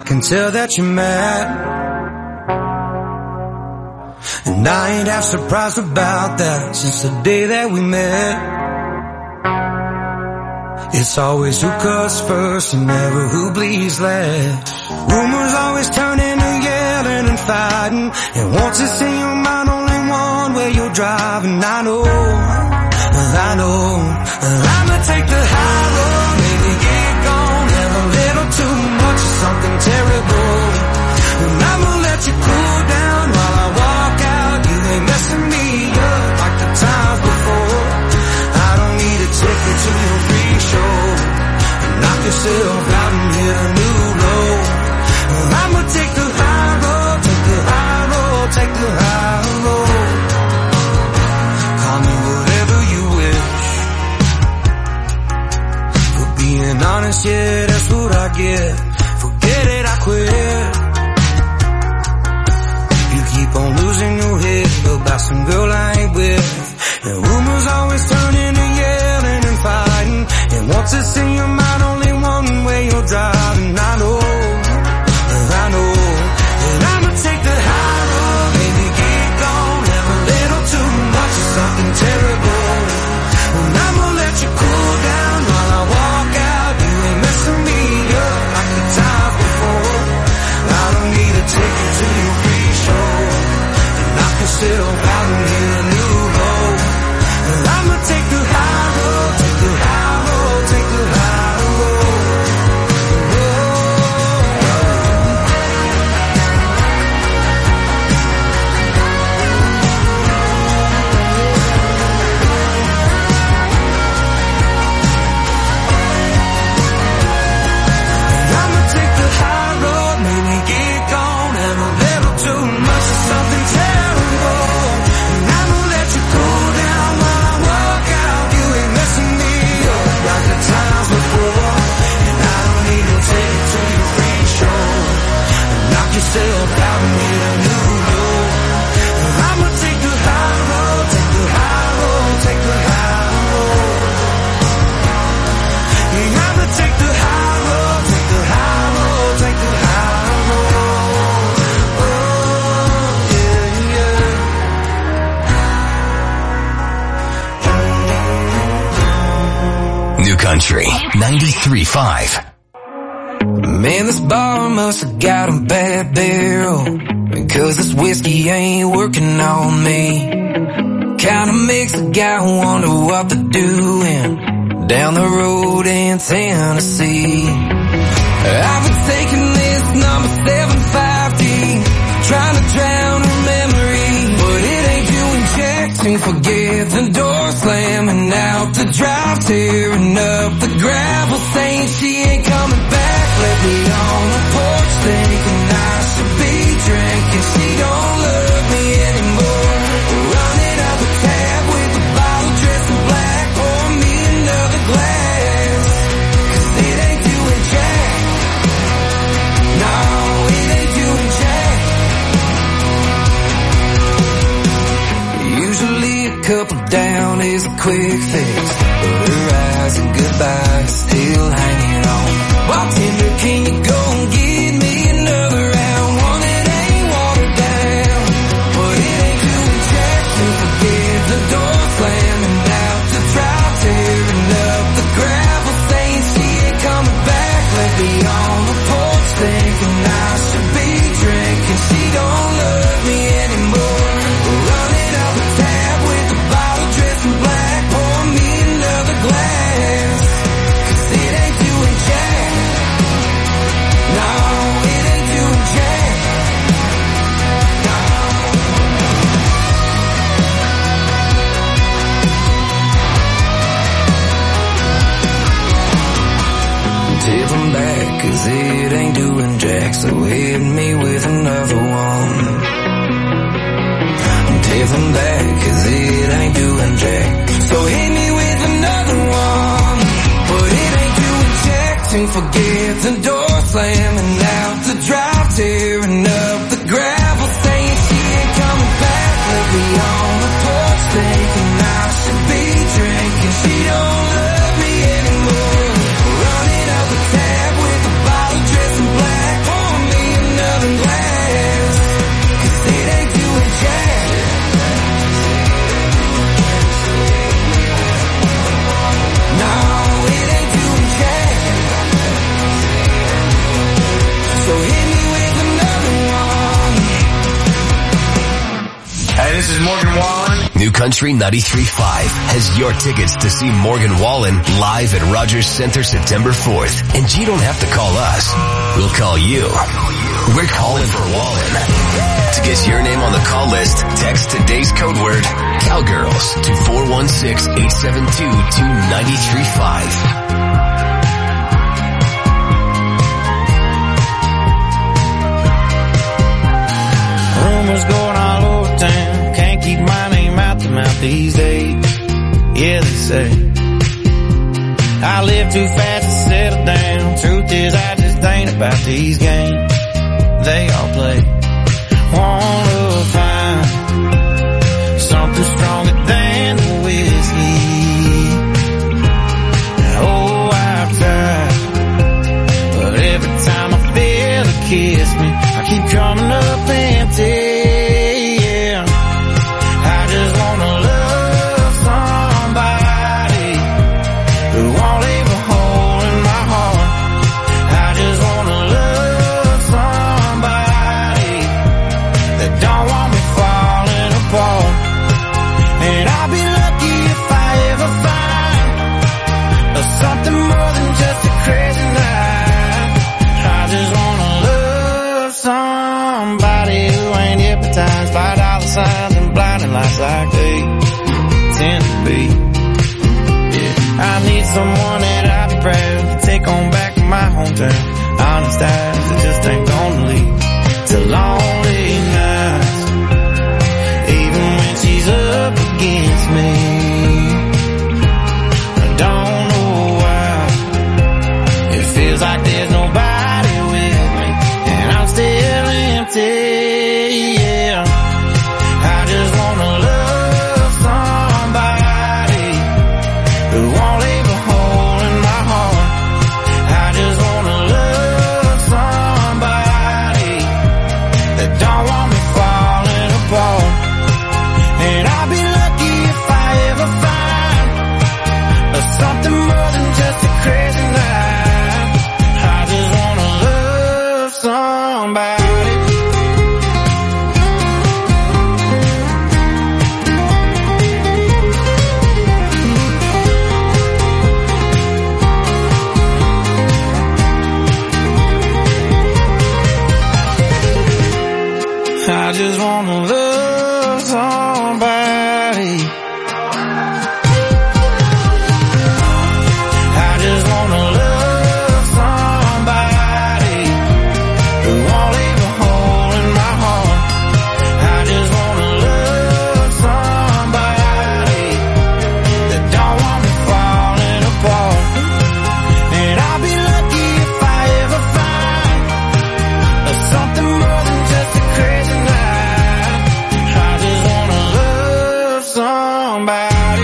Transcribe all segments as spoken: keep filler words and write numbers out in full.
can tell that you're mad, and I ain't half surprised about that. Since the day that we met, it's always who cuts first and never who bleeds last. Rumors always turn into yelling and fighting, and once it's in your mind, only one way you're driving. I know, I know, I'ma take the high road, maybe get gone, have a little too much of something terrible, and I'ma let you cool down while I walk out. You ain't messing me up like the times before. I don't need to take you to your free show and knock yourself out and hit a new low. I'ma take the high road, take the high road, take the high road. Call me whatever you wish. For being honest, yeah, that's what I get. Forget it, I quit. You keep on losing your head about some girl I ain't with, and rumors always turn into yelling and fighting, and once it's in your mind, only one way you're driving. I know, I know, and I'ma take the high road, baby, get gone, have a little too much of something terrible, and I'ma let you cool down while I walk out. You ain't messing me up like the times before. I don't need to take you to your free show and knock yourself out and hit a new low. And I'ma take the high road, take the high road, take the high road. I'ma take the high road, maybe get gone, have a little too much of something terrible, and I'ma let you cool down while I walk out. You ain't messing me up like the times before, and I don't need to take you to your free show and knock yourself out and hit a new low. I'ma take the high road, take the high road, take the high road. Yeah, I'ma take the high road, take the high road, take the high road. Oh, yeah, yeah. New Country ninety-three point five. Man, this bar must have got a bad barrel, because this whiskey ain't working on me. Kinda makes a guy wonder what they're doing down the road in Tennessee. I've been taking this number seven fifty, trying to drown her memory, but it ain't doing jack to forget the door slamming out the drive, tearing up the gravel, saying she ain't coming back. Let me on the porch thinking I should be drinking. She don't love me anymore. Running up a tab with a bottle dressed in black. Pour me another glass, 'cause it ain't doing jack. No, it ain't doing jack. Usually a couple down is a quick fix, but her eyes and goodbyes still hanging on. Bartender, can you go and give me another round? One that ain't watered down, but it ain't doing jack to forget the door slamming out the drive, tearing up the gravel, saying she ain't coming back. Let me on the porch thinking I should be drinking. She don't love me anymore. Running up a tab with a bottle dressed in black. Pour me another glass, 'cause it ain't doing jack. No, it ain't doing jack. No. Tip 'em back, 'cause it ain't doing jack, so hit me with another one. Tip 'em back, 'cause it ain't doing jack, so hit me with another one. But it ain't doing jack to forget the door slamming out the drive, tearing up the gravel, saying she ain't coming back. Let me on the porch thinking I should be drinking. She don't love me anymore. Running up a tab with a bottle dressed in black. Pour this is Morgan Wallen. New Country ninety-three point five has your tickets to see Morgan Wallen live at Rogers Center September fourth. And you don't have to call us. We'll call you. We're calling for Wallen. To get your name on the call list, text today's code word, Cowgirls, to four one six, eight seven two, two nine three five. Rumors going all over town. Can't keep my name out the mouth these days. Yeah, they say I live too fast to settle down. Truth is, I just ain't about these games they all play. Wanna find something stronger than the whiskey. Oh, I've tried, but every time I feel a kiss me, I keep coming up empty. Yeah, I just wanna love somebody who won't leave a hole in my heart. I just wanna love somebody that don't want me falling apart. And I'll be lucky if I ever find something more than just a crazy night. I just wanna love somebody who ain't hypnotized by dollar signs and blinding lights like they tend to be. Yeah, I need someone that I'd be proud to take on back to my hometown. Honest eyes that just ain't gonna lead to lonely nights, even when she's up against me. I don't know why it feels like there's nobody with me, and I'm still empty. Yeah, I just wanna love somebody who won't leave a hole in my heart. I just wanna love somebody that don't want me falling apart. And I'll be lucky if I ever find something more than just a crazy night. I just wanna love somebody. I just wanna love somebody. I just wanna love somebody who won't leave a hole in my heart. I just wanna love somebody that don't want me falling apart. And I'll be lucky if I ever find something more than just a crazy night. I just wanna love somebody.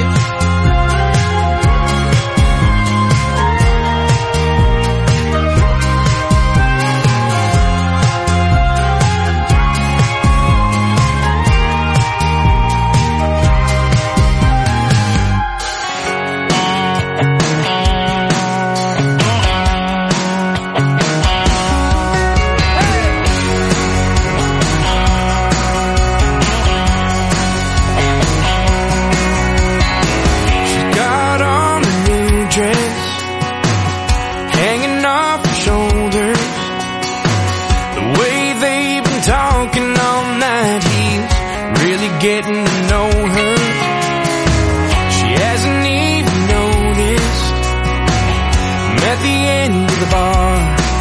Got on a new dress, hanging off her shoulders. The way they've been talking all night, he's really getting to know her. She hasn't even noticed him at the end of the bar.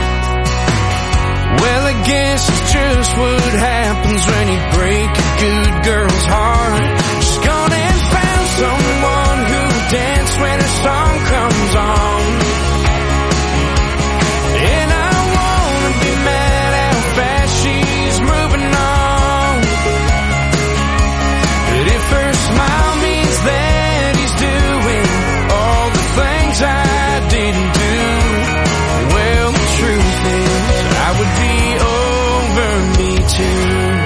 Well, I guess it's just what happens when you break a good girl's heart. She's gone and found someone who'll dance when her song comes on. And I wanna be mad how fast she's moving on. But if her smile means that he's doing all the things I didn't do, well, the truth is I would be over me too.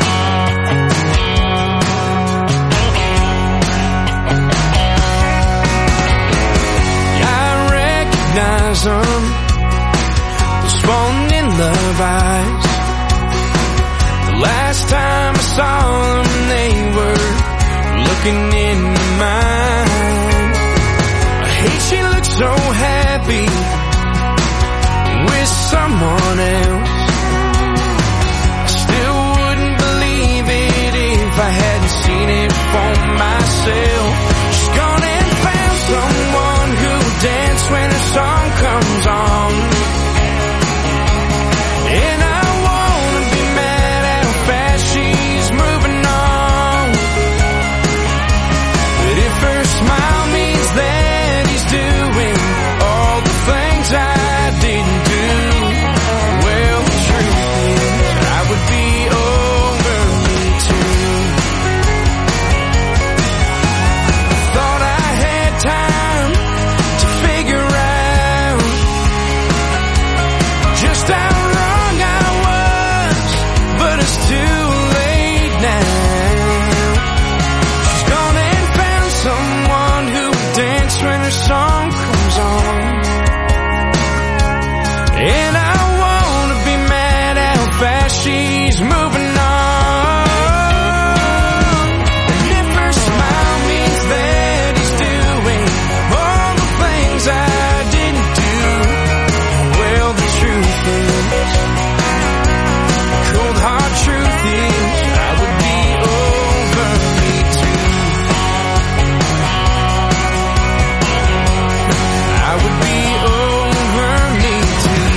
I recognize them, those falling in love eyes. The last time I saw them, they were looking into mine. Hey, she looks so happy with someone else. I still wouldn't believe it if I hadn't seen it for myself. She's gone and found someone who'll dance when her song comes on. And I wanna be mad at how fast she's moving on. But if her smile means that he's doing all the things I didn't do, well, the truth is I would be over me too. Thought I had time to figure out just how wrong I was, but it's too late now. She's gone and found someone who will dance when her song comes on. And I wanna be mad at how fast she's moving on. And if her smile means that he's doing all the things I didn't do, well, the truth is, the cold hard truth is, I would be over me too. I would be over me too.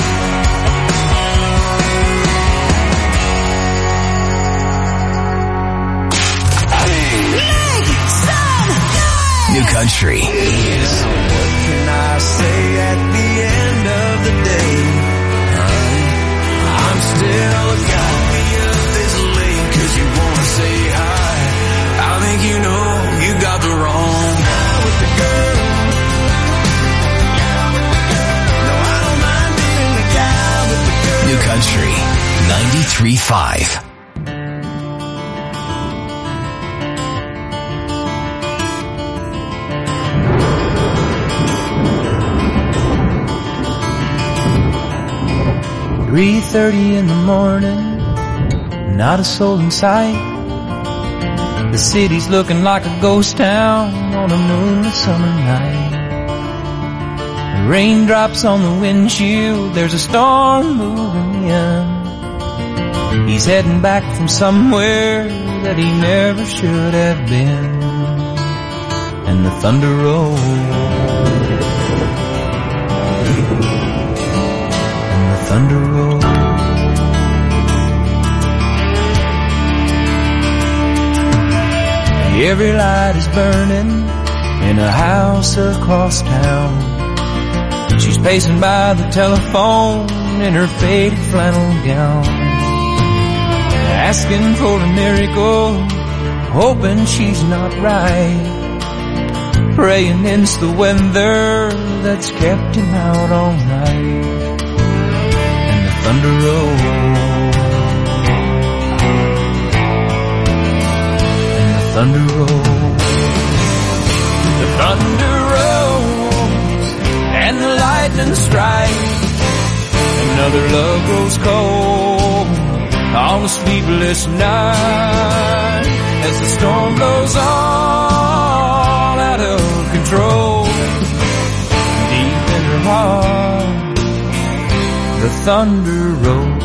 New Country. So what can I say at the end of the day? Honey, I'm still a guy up this late cause you wanna say hi. I think you know you got the wrong guy with the girl. No, I don't mind being the guy with the girl. New Country ninety-three point five. three thirty in the morning, not a soul in sight. The city's looking like a ghost town on a moonlit summer night. Raindrops on the windshield, there's a storm moving in. He's heading back from somewhere that he never should have been. And the thunder rolls, thunder roll. Every light is burning in a house across town. She's pacing by the telephone in her faded flannel gown, asking for a miracle, hoping she's not right, praying it's the weather that's kept him out all night. Thunder rolls, and the thunder rolls, the thunder rolls, and the lightning strikes. Another love grows cold on a sleepless night as the storm blows all out of control. Deep in her heart, the thunder rolls.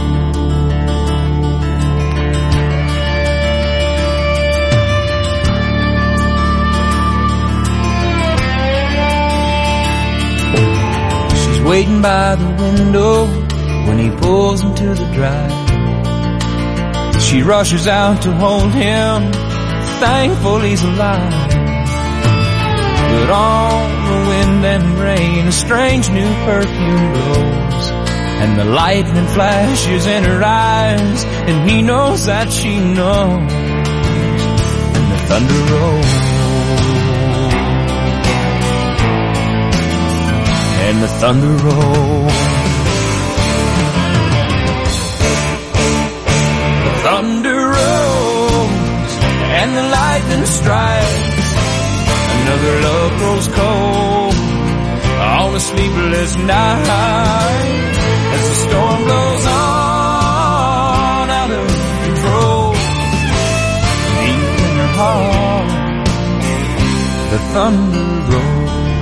She's waiting by the window when he pulls into the drive. She rushes out to hold him, thankful he's alive. But on the wind and rain, a strange new perfume blows, and the lightning flashes in her eyes, and he knows that she knows. And the thunder rolls, and the thunder rolls, the thunder rolls, and the lightning strikes. Another love grows cold on a sleepless night as the storm blows on out of control. Deep in her heart, thunder roll.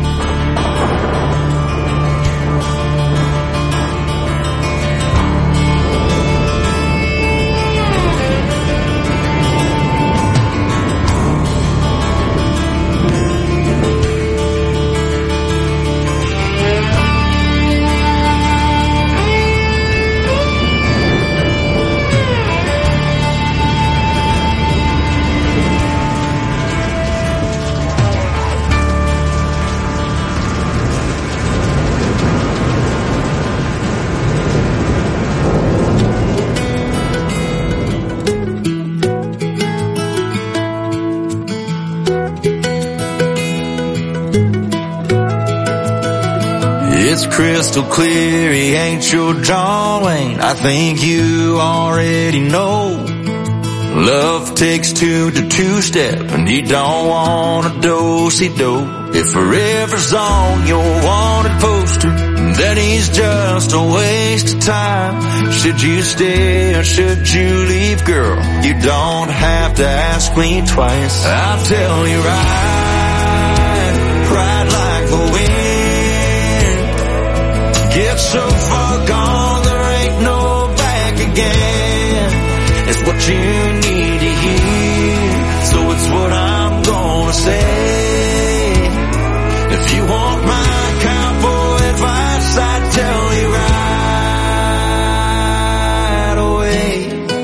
It's crystal clear he ain't your John Wayne. I think you already know. Love takes two to two-step, and you don't want a do-si-do. If forever's on your wanted poster, then he's just a waste of time. Should you stay or should you leave, girl? You don't have to ask me twice. I'll tell you right, ride like the wind. Get so far gone, there ain't no back again. It's what you need to hear, so it's what I'm gonna say. If you want my cowboy advice, I'd tell you right away.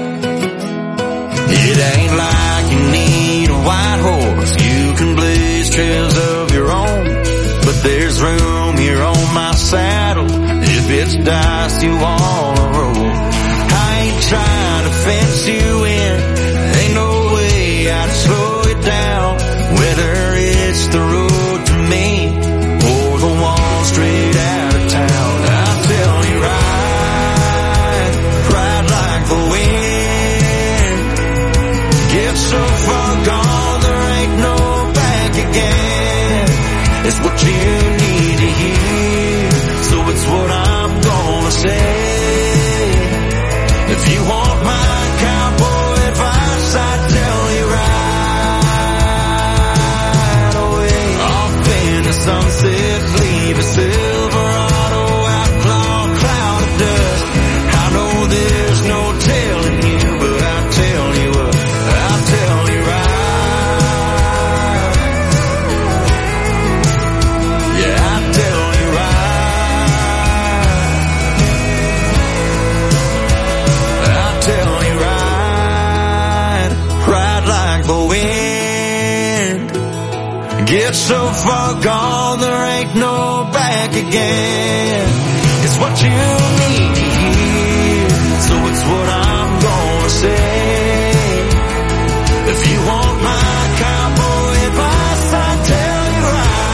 It ain't like you need a white horse. You can blaze trails of your own, but there's room here on my saddle if it's dice you wanna roll. I ain't trying to fence you in, ain't no way I'd slow you down. Whether it's the road to me or the one straight out of town, I'll tell you right, ride like the wind. Get so far gone, there ain't no back again. It's what you need to hear, so it's what I'm gonna say. If you want my cowboy advice, I'd tell you right away. Off in the sunset, leave a Silverado outlaw cloud of dust. I know there's no telling you, but I'll tell you what, I'll tell you right. Yeah, I'll tell you right. I'll tell you right, ride like the wind. Get so far gone, there ain't no back again. It's what you need to hear, so it's what I'm gonna say. If you want my cowboy advice, I'll tell you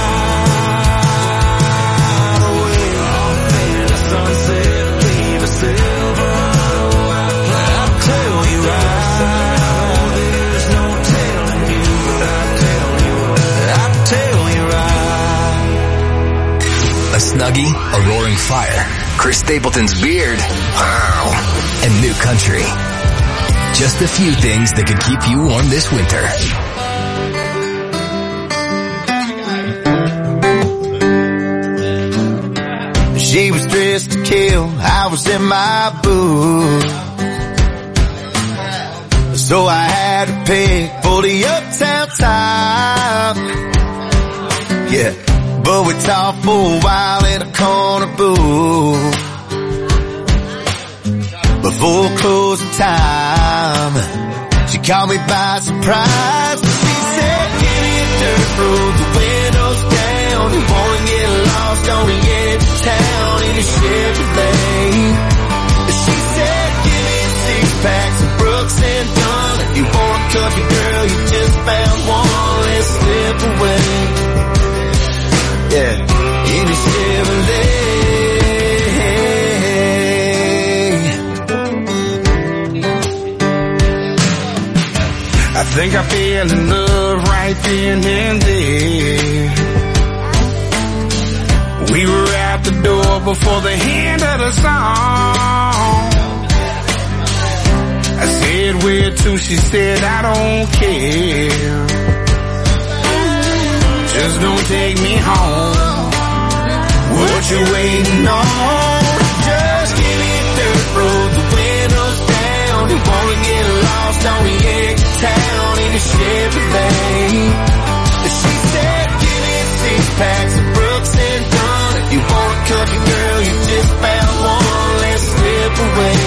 right away. Off in the sunset, leave a Silverado outlaw. I'll tell you right. There's no telling you, but I'll tell you what, I'll tell you right. A Snuggie, a roaring fire, Chris Stapleton's beard, wow, and new country. Just a few things that could keep you warm this winter. She was dressed to kill, I was in my booth, so I had to pick for the uptown top. Yeah, but we talked for a while in a corner booth before closing time. She caught me by surprise. She said, "Give me a dirt road, the windows down. You wanna get lost on the edge of town in a Chevrolet." She said, "Give me six packs of Brooks and Dunn. If you want a country girl, you just found one. Let's slip away." Yeah, in a Chevrolet. I think I fell in love right then and there. We were out the door before the end of the song. I said, "Where to?" She said, "I don't care. just don't take me home. What you waiting on? Just give me a dirt road, the windows down. You wanna get lost on the edge of town in a Chevrolet. She said, give me six packs of Brooks and Dunn. If you want a country girl, you just found one. Let's slip away.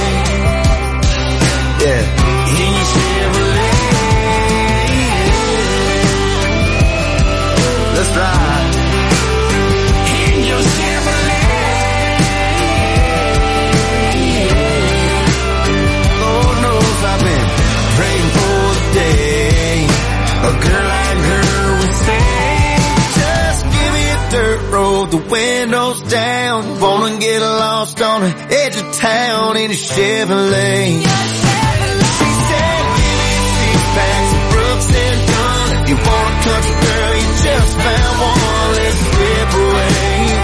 Yeah, in your Chevrolet. Let's ride. In your Chevrolet. Lord knows I've been praying for the day a girl like her would say, just give me a dirt road, the windows down. Wanna get lost on the edge of town in a Chevrolet. She said, give me six packs of Brooks and Dunn. If you want a country girl, you just found one. Let's slip away.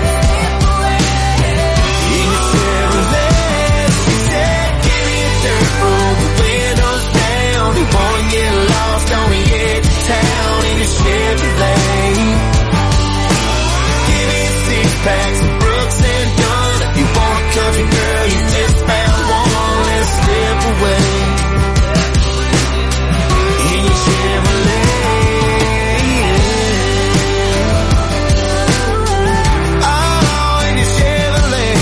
In a Chevrolet. She said, give me a dirt road, the windows down. You wanna get lost on the edge of town in a Chevrolet. Give me six packs of Brooks and Dunn. If you want a country girl, you just found one. Let's slip away. In your Chevrolet. Oh, in your Chevrolet.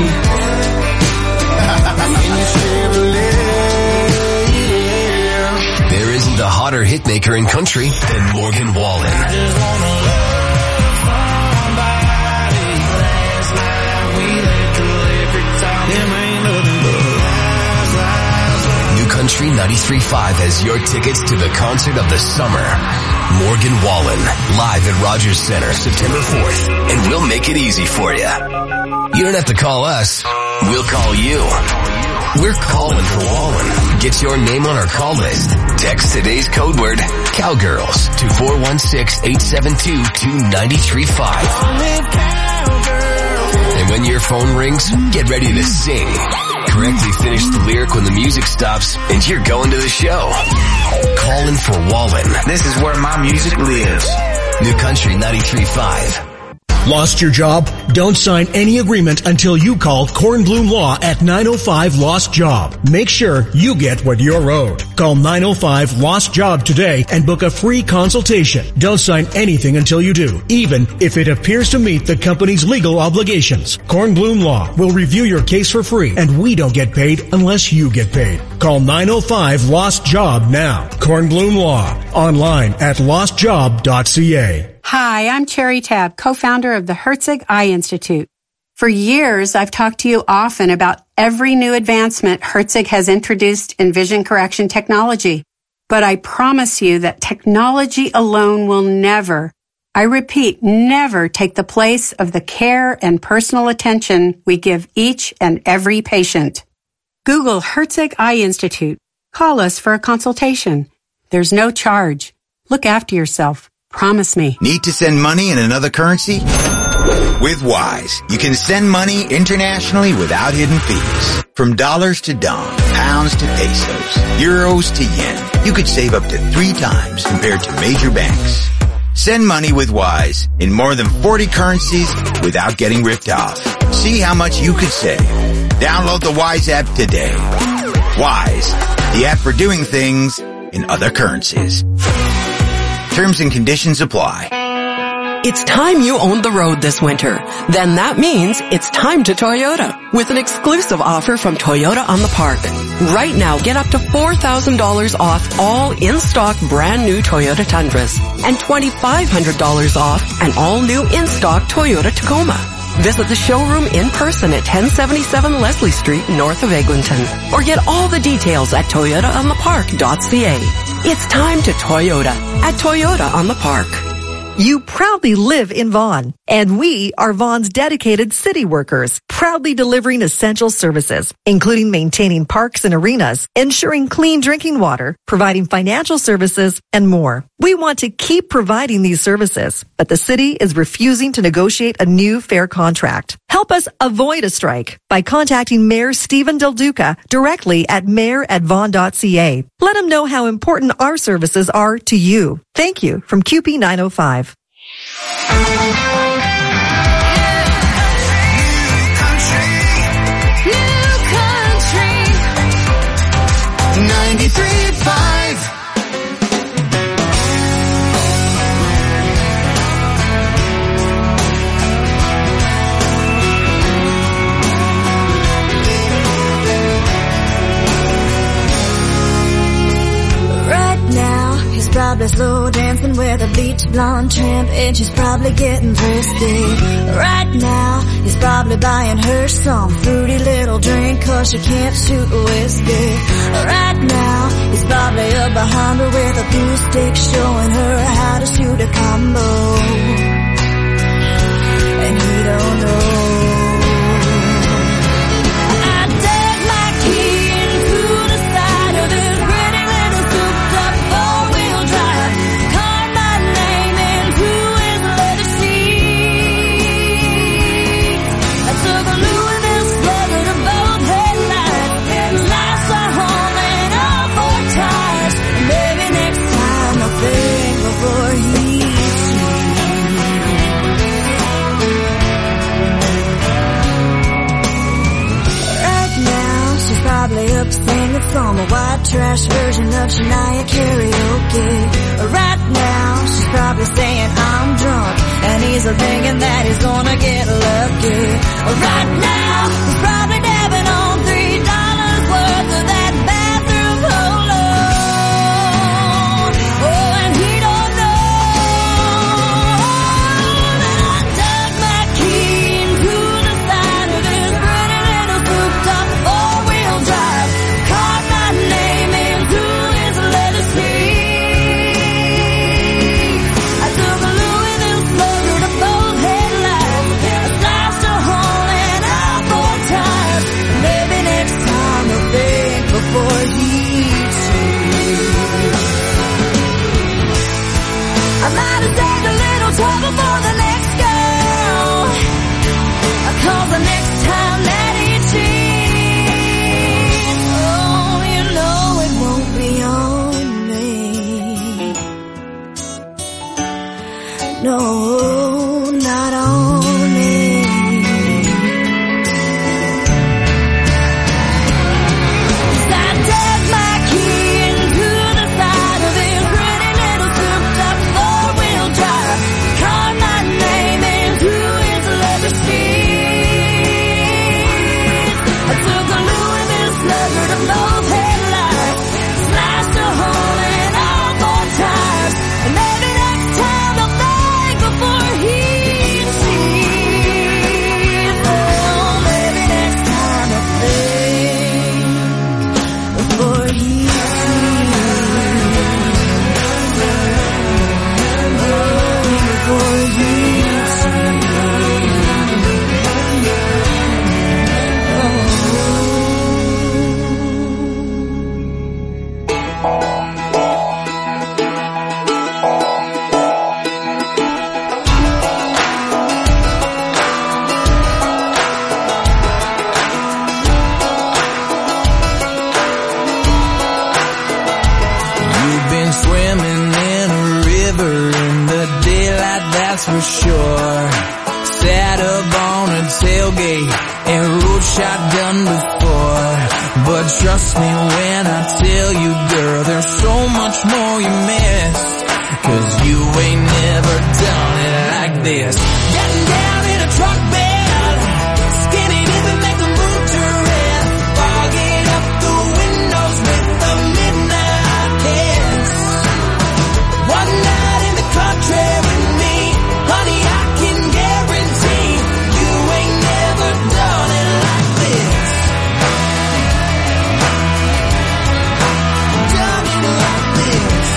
In your Chevrolet. There isn't a hotter hitmaker in country than Morgan Wallen. I just wanna love somebody. Last night we let the liquor talk. Them ain't nothing but lies, lies, lies. New Country ninety-three point five has your tickets to the concert of the summer. Morgan Wallen, live at Rogers Center, September fourth. And we'll make it easy for you. You don't have to call us. We'll call you. We're calling for Wallen. Get your name on our call list. Text today's code word, Cowgirls, to four one six, eight seven two, two nine three five. And when your phone rings, get ready to sing. Correctly finish the lyric when the music stops, and you're going to the show. Calling for Wallen. This is where my music lives. New Country ninety-three point five. Lost your job? Don't sign any agreement until you call Kornblum Law at nine oh five Lost Job. Make sure you get what you're owed. Call nine oh five Lost Job today and book a free consultation. Don't sign anything until you do, even if it appears to meet the company's legal obligations. Kornblum Law will review your case for free, and we don't get paid unless you get paid. Call nine oh five Lost Job now. Kornblum Law. Online at lost job dot c a. Hi, I'm Cherry Tabb, co-founder of the Herzig Eye Institute. For years, I've talked to you often about every new advancement Herzig has introduced in vision correction technology. But I promise you that technology alone will never, I repeat, never take the place of the care and personal attention we give each and every patient. Google Herzig Eye Institute. Call us for a consultation. There's no charge. Look after yourself. Promise me. Need to send money in another currency? With Wise, you can send money internationally without hidden fees. From dollars to dong, pounds to pesos, euros to yen, you could save up to three times compared to major banks. Send money with Wise in more than forty currencies without getting ripped off. See how much you could save. Download the Wise app today. Wise, the app for doing things in other currencies. Terms and conditions apply. It's time you owned the road this winter. Then that means it's time to Toyota with an exclusive offer from Toyota on the Park. Right now, get up to four thousand dollars off all in-stock brand new Toyota Tundras and twenty-five hundred dollars off an all-new in-stock Toyota Tacoma. Visit the showroom in person at ten seventy-seven Leslie Street, north of Eglinton, or get all the details at toyota on the park dot c a. It's time to Toyota at Toyota on the Park. You proudly live in Vaughan, and we are Vaughan's dedicated city workers, proudly delivering essential services, including maintaining parks and arenas, ensuring clean drinking water, providing financial services, and more. We want to keep providing these services, but the city is refusing to negotiate a new fair contract. Help us avoid a strike by contacting Mayor Stephen Del Duca directly at mayor at vaughan dot c a. Let him know how important our services are to you. Thank you from Q P nine oh five. ninety-three point five Right now, he's probably slow dancing with a bleach blonde tramp, and she's probably getting thirsty. Right now, he's probably buying her some fruity little drink, cause she can't shoot whiskey. Right now, he's probably up behind her with a glue stick, showing her how to shoot a combo. And he don't know. I dug my key into the side of his pretty little souped up four-wheel drive, carved my name into his leather seat. I took a Louisville slugger to both headlights, sliced a hole in all four tires. Maybe next time I'll think before he probably up singing from a white trash version of Shania karaoke. Right now, she's probably saying I'm drunk, and he's thinking that he's gonna get lucky. Right now, he's probably dabbing on three dollars worth of that bathroom cologne. Oh, and he don't know that I dug my key into the side of his pretty little souped up four-wheel drive, carved my name into his leather seat. I took a Louisville slugger to both headlights, I sliced a hole in all four tires. Maybe next time he'll think before he cheats. I might have saved a little trouble for the next girl, cause the next time that he cheats, oh, you know it won't be on me. No, not on me. I dug my key into the side of his pretty little souped up four-wheel drive, carved my name into his leather seat. I took a Louisville slugger to both headlights, sliced a hole in all four tires. And maybe next time I'll think before he cheats. Oh, maybe next time I'll think before he cheats. Oh, before he You've been swimming in a river in the daylight, that's for sure. Sat up on a tailgate and rode shotgun before. But trust me when I tell you, girl, there's so much more you missed, cause you ain't never done it like this. Getting down in a truck bed, skinny dipping, make the mood turn, fogging up the windows with the midnight kiss. One night in the country with me, honey, I can guarantee you ain't never done it like this. Done it like this.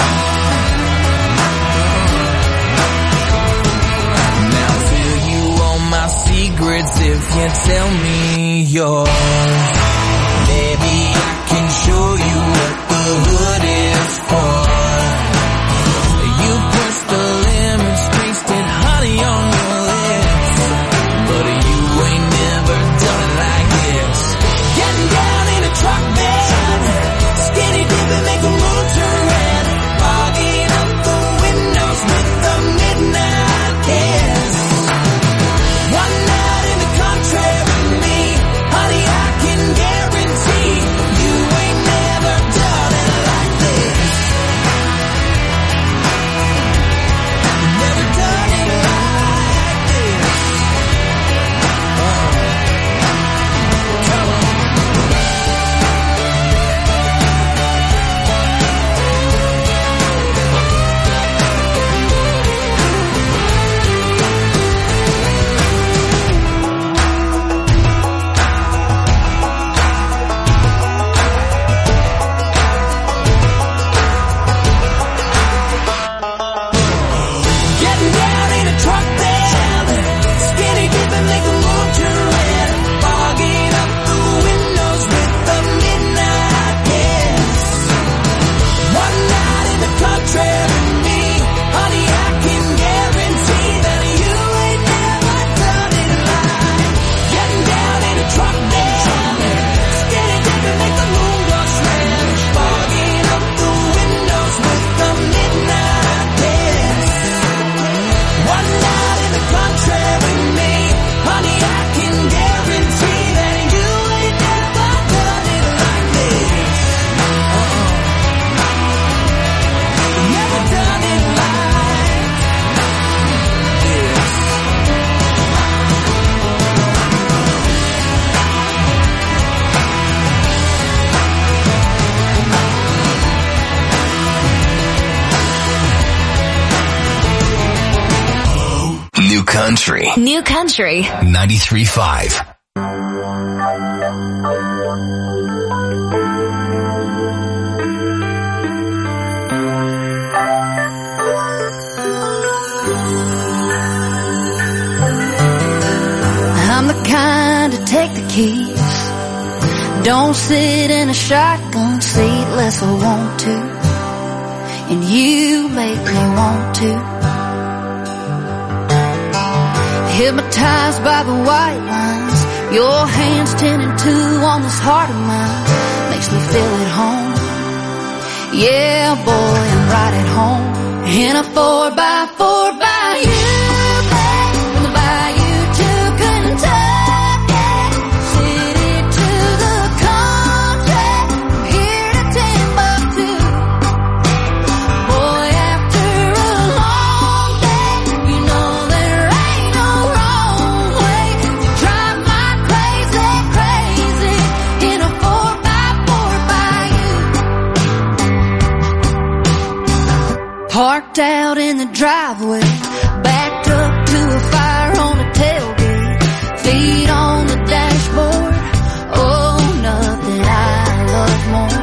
Now tell you all my secrets if you tell me yours. Maybe I can show you what the hood is for. You push the lemons, tasted honey on your lips, but you ain't never done it like this. Getting down in a truck bed, skinny dipping, make a mood turn red, fogging up the windows with the midnight Country. New Country. ninety-three point five. I'm the kind to take the keys. Don't sit in a shotgun seat unless I want to. And you make me want to. Hypnotized by the white lines, your hands ten and two on this heart of mine makes me feel at home. Yeah, boy, I'm right at home in a four by four by you, babe, from the bayou to Kentucky, city to the country, from here to Timbuktu. Boy, after a long day, you know there ain't no wrong way to drive my crazy, crazy in a four by four by you. Parked out in the driveway, backed up to a fire on the tailgate, feet on the dashboard. Oh, nothing I love more.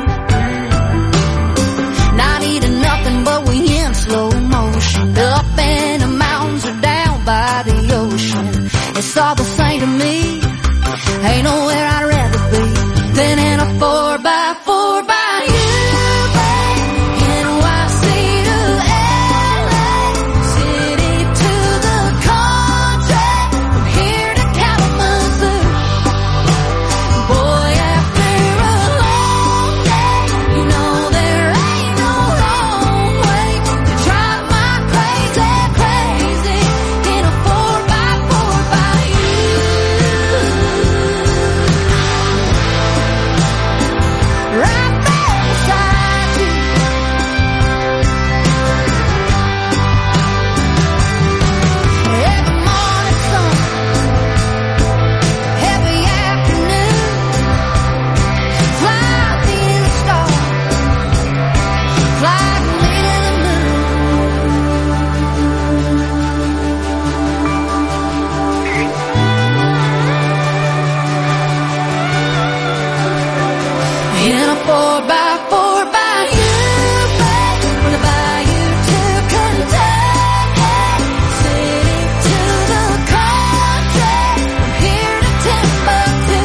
Not eating nothing, but we in slow motion, up in the mountains or down by the ocean. It's all the same to me. Ain't nowhere I'd rather be than in a four by four by you, babe. N Y C to L A, city to the country, from here to Kalamazoo. Boy, after a long day, you know there ain't no wrong way to drive my crazy, crazy in a four by four by you. Right there beside you. Every morning sun, every afternoon, fly me to the stars, fly me to the moon. In a four by four by you, babe, from the bayou to Kentucky, city to the country, from here to Timbuktu.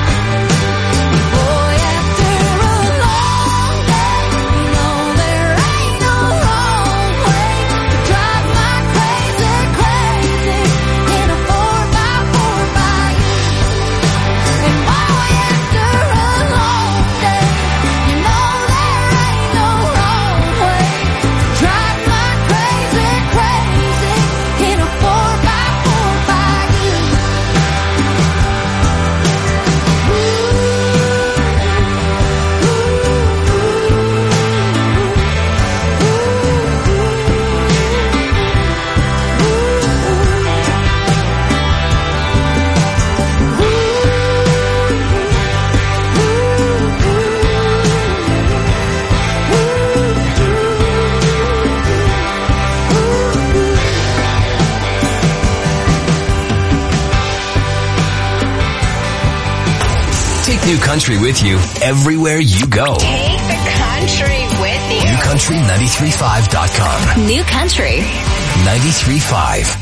Boy, after a long day, you know there ain't no wrong way to drive my crazy, crazy in a four by four by you. And boy, after a long day, you know there ain't no wrong way to drive my crazy, crazy in a four by four by you. Take New Country with you everywhere you go. Take the country with you. new country nine three five dot com. New Country. ninety-three point five.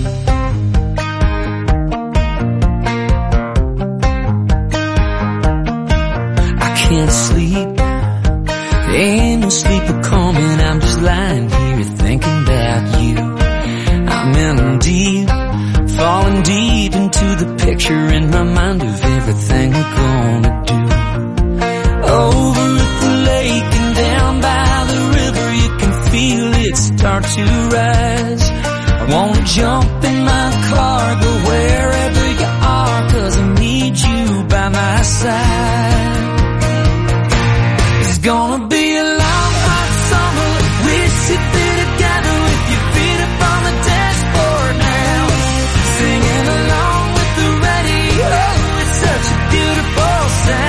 I can't sleep. There ain't no sleep coming. I'm just lying here thinking about you. I'm in deep, falling deep into the picture in my mind of everything we're gonna do. Over at the lake and down by the river, you can feel it start to rise. I wanna jump in my car, go wherever you are, 'cause I need you by my side. It's gonna be a long, hot summer. We sit there together with your feet up on the dashboard now, singing along with the radio. It's such a beautiful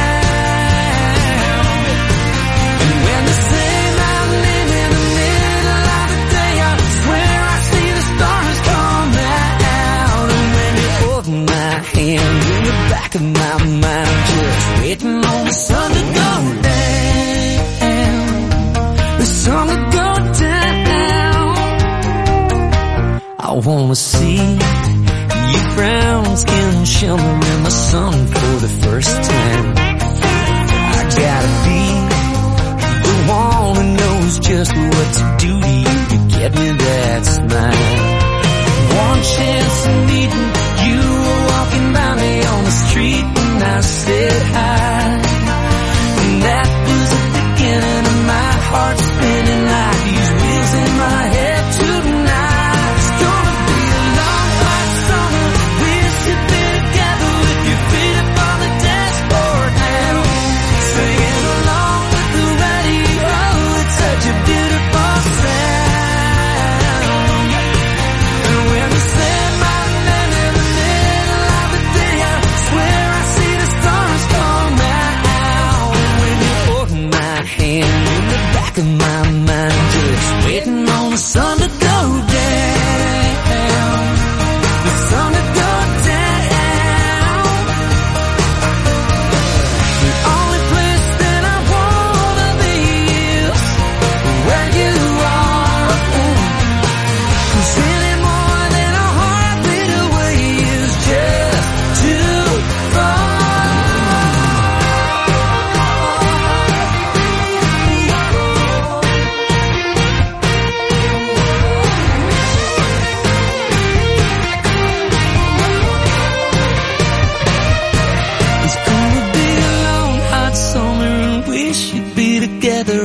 sound. And when they say my name in the middle of the day, I swear I see the stars come out. wanna see your brown skin shimmer in the sun for the first time. I gotta be the one who knows just what to do to you to get me that smile. One chance of meeting you, walking by me on the street, and I said hi. And that was the beginning of my heart spinning like these wheels in my head tonight. It's gonna be a long hot summer. We should be together with your feet up on the dashboard now, singing along with the radio. It's such a beautiful sound. And when you say my name in the middle of the day, I swear I see the stars come out. And when you hold my hand in the back of my mind, just waiting on the sun to go down, the sun to go down. The only place that I wanna be is where you are. 'Cause any more than a heartbeat away is just too far. It's gonna be a long hot summer and we should be together.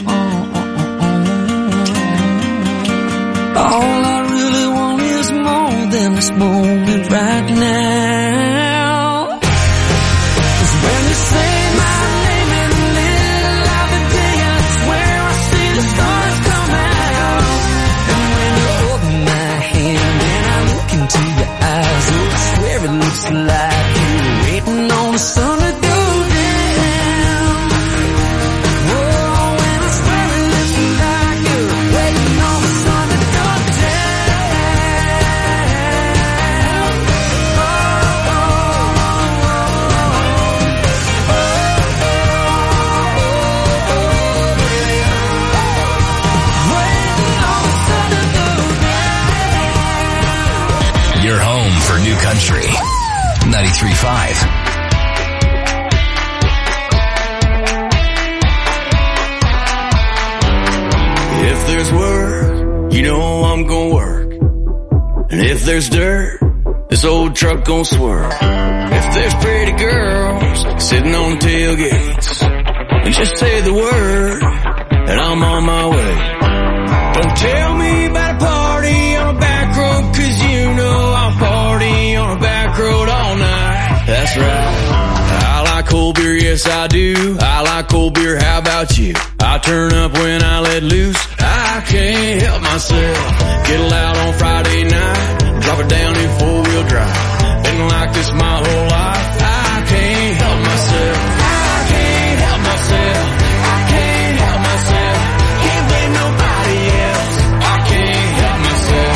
All I really want is more than this moment right now. 'Cause when you say my name in the middle of the day, I swear I see the stars come out. And when you hold my hand and I look into your eyes, oh, I swear it looks like you're waiting on the sun to go down. Oh, and I swear it looks like you're waiting on the sun to go down. Oh, oh, oh, waiting on the sun to go down. Your home for new country. ninety-three point five. If there's work, you know I'm gonna work. And if there's dirt, this old truck gon' swerve. If there's pretty girls sitting on tailgates, and just say the word, and I'm on my way. Don't tell me about a party on a back road, 'cause you know I'll party on a back road all night. That's right. I like cold beer, yes I do. I like cold beer, how about you? I turn up when I let loose. I can't help myself. Get loud on Friday night, drop it down in four-wheel drive. Been like this my whole life. I can't help myself. I can't help myself. I can't help myself. Can't blame nobody else. I can't help myself.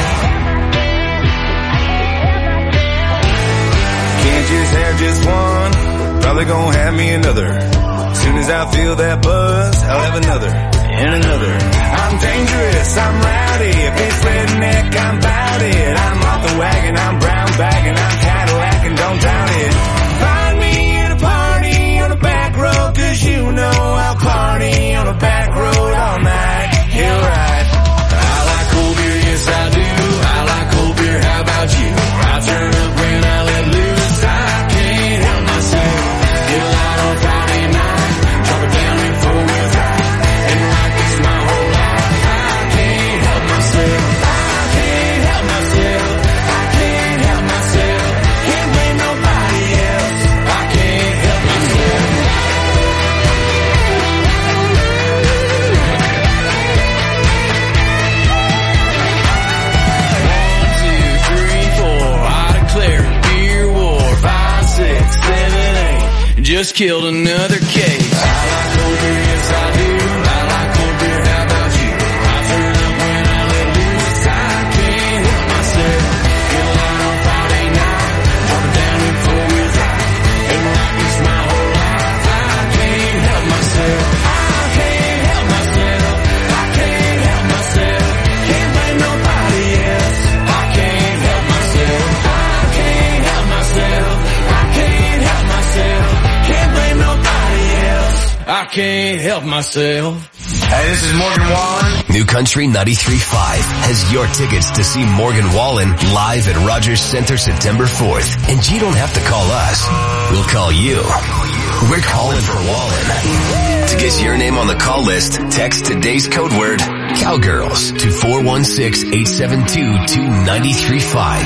Can't just have just one, probably gonna have me another. As soon as I feel that buzz, I'll have another, and another. I'm dangerous, I'm rowdy, if it's redneck, I'm bout it. I'm off the wagon, I'm brown bagging, I'm Cadillac and don't doubt it. Find me at a party on a back road, 'cause you know I'll party on a back road all night. You're right. I like cold beer, yes I do. I like cold beer, how about you? I turn up when I let loose. I can't help myself. Get loud on Friday night, drop it down in four-wheel drive. And like this my whole life. I can't help myself. I can't help myself. I can't help myself. Can't blame nobody else. I can't help myself. One, two, three, four. I declare beer war. Five, six, seven, eight. Just killed another case. I like cold beer, yes I do. I like cold beer, how about you? I turn up when I let loose. I can't help myself. Get loud on Friday night, drop it down in four-wheel drive. And like it's my whole life. I can't help myself. I can't help myself. I can't help myself. Can't blame nobody else. I can't can't help myself. Hey, this is Morgan Wallen. New Country ninety-three point five has your tickets to see Morgan Wallen live at Rogers Center September fourth. And you don't have to call us. We'll call you. We're calling for Wallen. To get your name on the call list, text today's code word, Cowgirls, to four one six, eight seven two, two nine three five.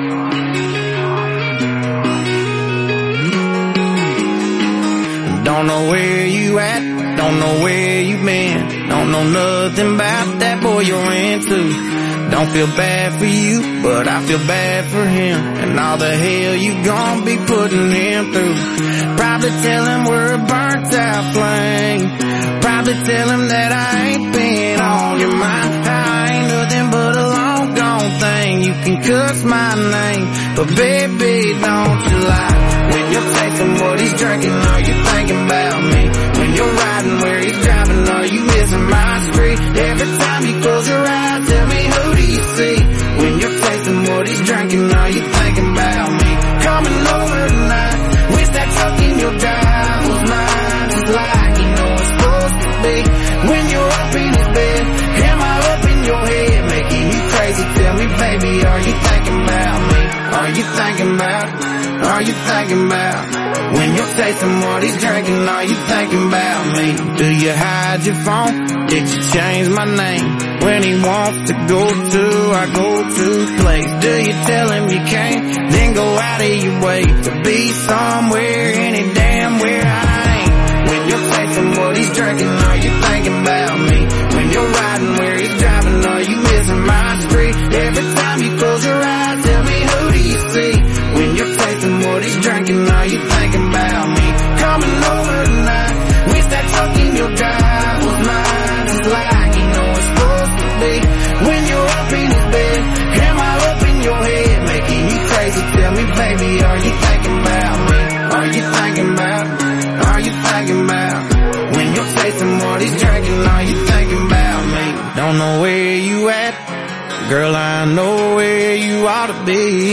Don't know where you at, don't know where you been, don't know nothing about that boy you're into. Don't feel bad for you, but I feel bad for him, and all the hell you gon' be putting him through. Probably tell him we're a burnt out flame, probably tell him that I ain't been on your mind. I ain't nothing but a long gone thing, you can cuss my name, but baby don't you lie. When you're tasting what he's drinking, are you thinking about me? When you're riding where he's driving, are you missing my street? Every time you close your eyes, tell me who do you see? When you're tasting what he's drinking, are you thinking about me? Coming over tonight, wish that truck in your drive was mine. It's like you know it's supposed to be. When you're up in his bed, am I up in your head, making you crazy? Tell me, baby, are you thinking about me? Are you thinking about it? Are you thinking about when you're tasting what he's drinking? Are you thinking about me? Do you hide your phone? Did you change my name? When he wants to go to our go-to place, do you tell him you can't? Then go out of your way to be somewhere, any damn where I ain't. When you're tasting what he's drinking, are you thinking about me? When you're riding where he's driving, are you missing my street? Every time you close your eyes, tell me who do you see? When you're tasting what he's drinking, are you thinking about me? Coming over tonight, wish that truck in your drive was mine. It's like you know it's supposed to be. When you're up in his bed, am I up in your head, making you crazy? Tell me, baby, are you thinking about me? Are you thinking about it? Are you thinking about it? When you're tasting what he's drinking, are you thinking about me? Don't know where you at, girl, I know where you ought to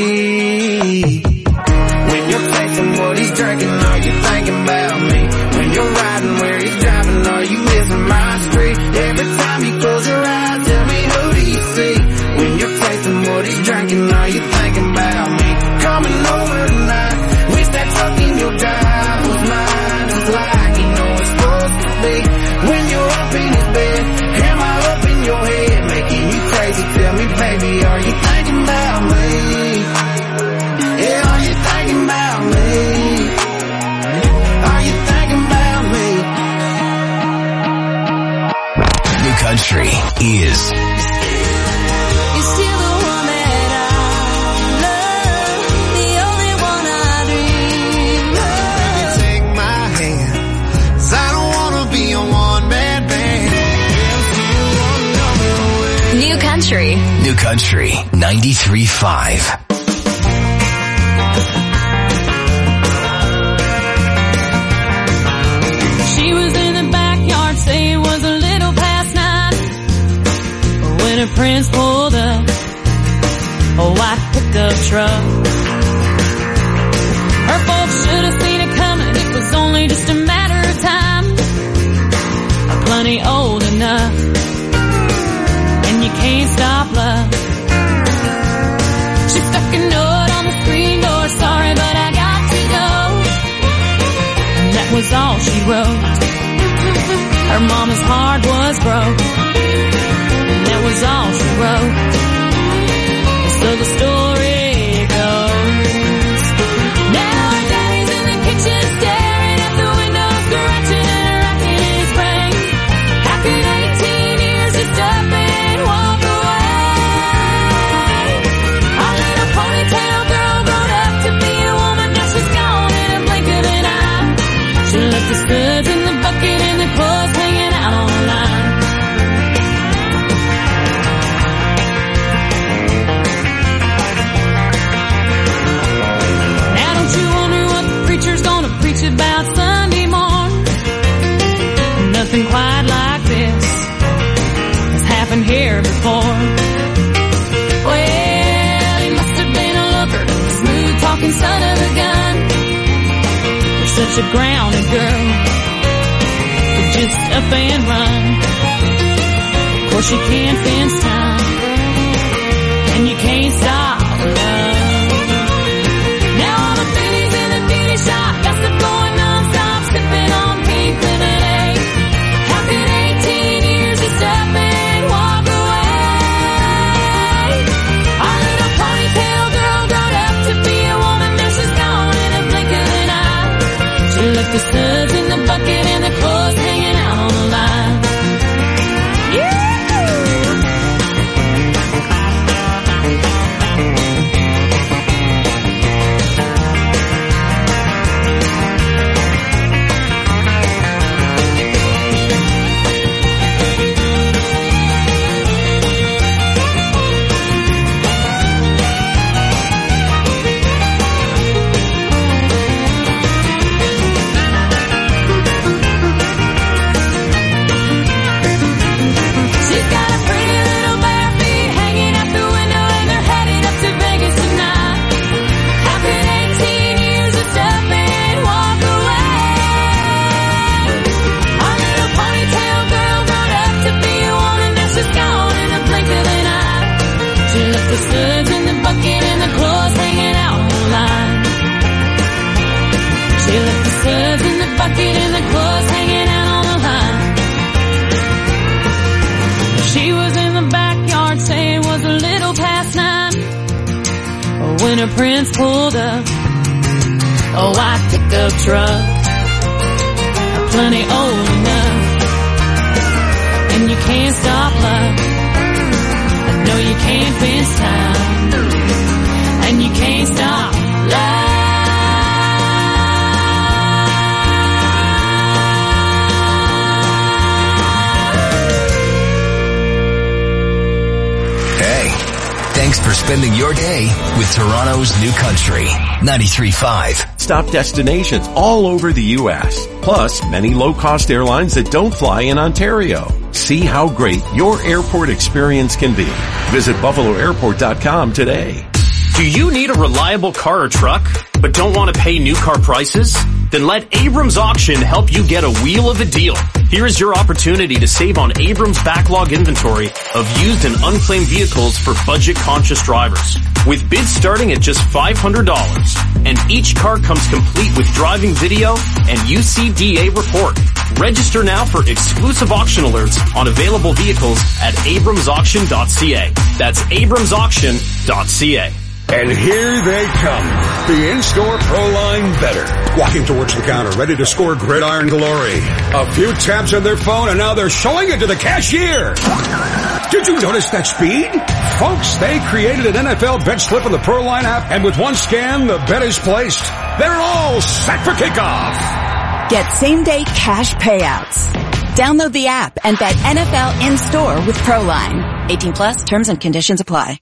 be. When you're tasting what he's drinking, are you thinking about me? When you're riding where he's driving, are you missing my street? Every time you close your eyes, tell me who do you see? When you're tasting what he's drinking, are you thinking about me? Coming over tonight, wish that truck in your drive was mine. It's like you know it's supposed to be. When you're up in his bed, am I up in your head, making you crazy? Tell me, baby, are you thinking about me? Yeah, are you thinking about me? Are you thinking about me? New Country is You're still the one that I love, the only one I dream of. Take my hand, 'cause I don't wanna be a one-man band. New Country. New Country ninety-three point five. She was in the backyard, say it was a little past nine, when her prince pulled up a white pickup truck. Her folks should have seen it coming, it was only just a matter of time. I'm plenty old enough, and you can't stop love. She stuck a note on the screen door, sorry but I got to go. And that was all she wrote. Her mama's heart was broke, and that was all she wrote. And so the story goes, now her daddy's in the kitchen staring at the window, scratching and racking his brain. How could eighteen years just up and walk away? Our little ponytail girl grown up to be a woman, now she's gone in a blink of an eye. She left the studs in the bucket and the clothes hanging out on the line. Now don't you wonder what the preacher's gonna preach about Sunday morn? Nothing quite like this has happened here before. Well, he must have been a looker, smooth talking son of a gun. You're such a grounded girl, but just just up and run. Of course you can't fence time, and you can't stop love. Now all the beauties in the beauty shop got stuff going non-stop, sipping on pink lemonade. How could eighteen years just up and walk away? Our little ponytail girl grown up to be a woman, now she's gone in a blink of an eye. She left the suds in the bucket and the clothes hanging out on the line. Yeah! When her prince pulled up a white pickup truck, plenty old enough, and you can't stop love. No, you can't fence time, and you can't stop love. Thanks for spending your day with Toronto's New Country, ninety-three point five. Stop destinations all over the U S, plus many low-cost airlines that don't fly in Ontario. See how great your airport experience can be. Visit buffalo airport dot com today. Do you need a reliable car or truck, but don't want to pay new car prices? Then let Abrams Auction help you get a wheel of a deal. Here is your opportunity to save on Abrams' backlog inventory of used and unclaimed vehicles for budget-conscious drivers. With bids starting at just five hundred dollars, and each car comes complete with driving video and U C D A report. Register now for exclusive auction alerts on available vehicles at abrams auction dot c a. That's abrams auction dot c a. And here they come, the in-store Proline Better. Walking towards the counter, ready to score gridiron glory. A few taps on their phone, and now they're showing it to the cashier. Did you notice that speed? Folks, they created an N F L bet slip in the Proline app, and with one scan, the bet is placed. They're all set for kickoff. Get same-day cash payouts. Download the app and bet N F L in-store with Proline. eighteen plus, terms and conditions apply.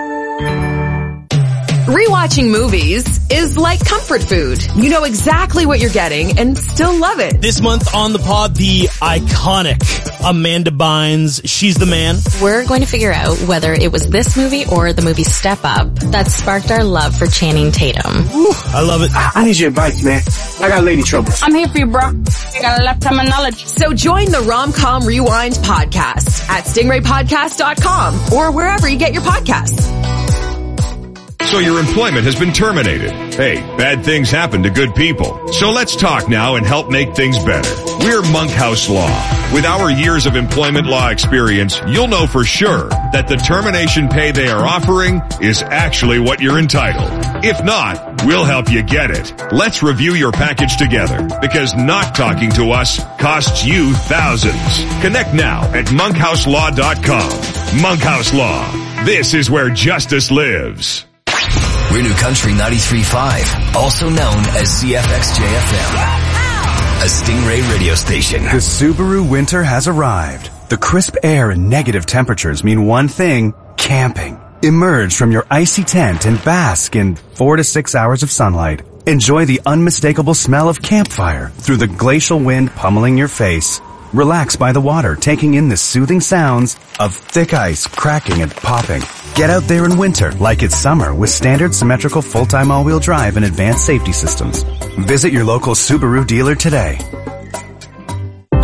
Rewatching movies is like comfort food. You know exactly what you're getting and still love it. This month on the pod, the iconic Amanda Bynes, She's the Man. We're going to figure out whether it was this movie or the movie Step Up that sparked our love for Channing Tatum. Ooh, I love it. I need your advice, man. I got lady trouble. I'm here for you, bro. I got a lifetime of knowledge. So join the Rom-Com Rewind podcast at stingray podcast dot com or wherever you get your podcasts. So your employment has been terminated. Hey, bad things happen to good people. So let's talk now and help make things better. We're Monkhouse Law. With our years of employment law experience, you'll know for sure that the termination pay they are offering is actually what you're entitled. If not, we'll help you get it. Let's review your package together, because not talking to us costs you thousands. Connect now at monkhouse law dot com. Monkhouse Law. This is where justice lives. We're New Country ninety-three point five, also known as C F X J F M, a Stingray radio station. The Subaru winter has arrived. The crisp air and negative temperatures mean one thing: camping. Emerge from your icy tent and bask in four to six hours of sunlight. Enjoy the unmistakable smell of campfire through the glacial wind pummeling your face. Relax by the water, taking in the soothing sounds of thick ice cracking and popping. Get out there in winter like it's summer with standard symmetrical full-time all-wheel drive and advanced safety systems. Visit your local Subaru dealer today.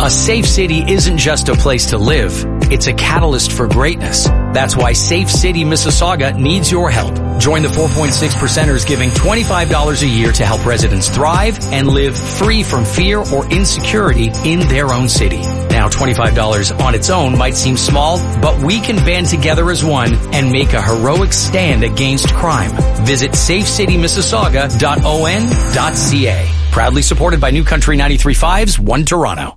A safe city isn't just a place to live. It's a catalyst for greatness. That's why Safe City Mississauga needs your help. Join the four point six percenters giving twenty-five dollars a year to help residents thrive and live free from fear or insecurity in their own city. Now, twenty-five dollars on its own might seem small, but we can band together as one and make a heroic stand against crime. Visit safe city mississauga dot o n dot c a. Proudly supported by New Country ninety-three point five's One Toronto.